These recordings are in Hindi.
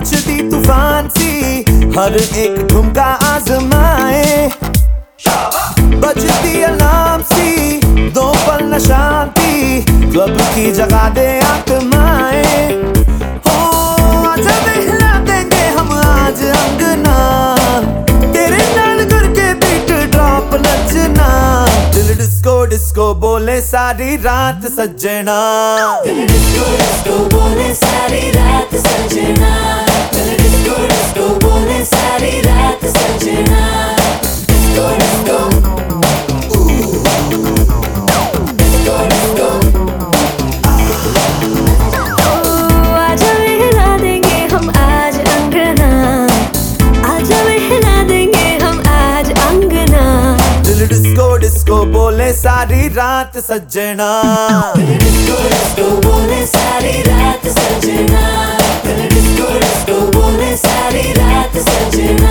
मचती तूफान सी, हर एक ठुमका आजमाए। बजती अलार्म सी, दो पल न शांति, क्लब की जगह दे आत्माएं। हो आजा बहला देंगे हम आज अंगना, तेरे नाल करके बीट ड्रॉप नचना। दिल डिस्को डिस्को बोले सारी रात सजना, दिल डिस्को डिस्को बोले सारी रात सजना, दिल डिस्को डिस्को बोले सारी रात सजना। डिस्को डिस्को डिस्को डिस्को आजा बहला देंगे हम आज अंगना, आजा बहला देंगे हम आज अंगना। दिल डिस्को डिस्को बोले सारी रात सजना, दिल डिस्को डिस्को बोले सारी रात सजना, दिल डिस्को डिस्को बोले सारी रात सजना।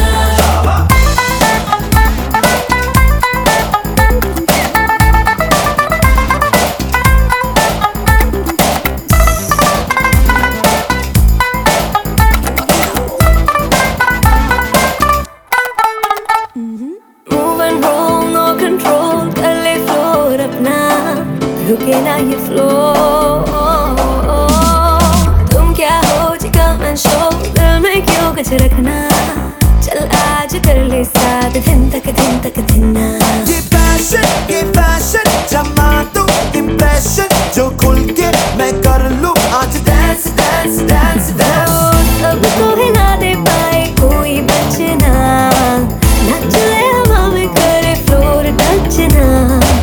Move and roll, no control, कर ले floor अपना, रुके ना ये flow। तुम क्या हो जी come and show, दिल में क्यों कुछ रखना, चल आज कर ले साथ दिन तक दिन। ये फैशन जमा दूं इम्प्रेशन, जो खुल के मैं कर लूं आज डांस डांस डांस डांस। सबको हिला दे पाए कोई बचना, नाच ले हवा में करे फ्लोर टचना।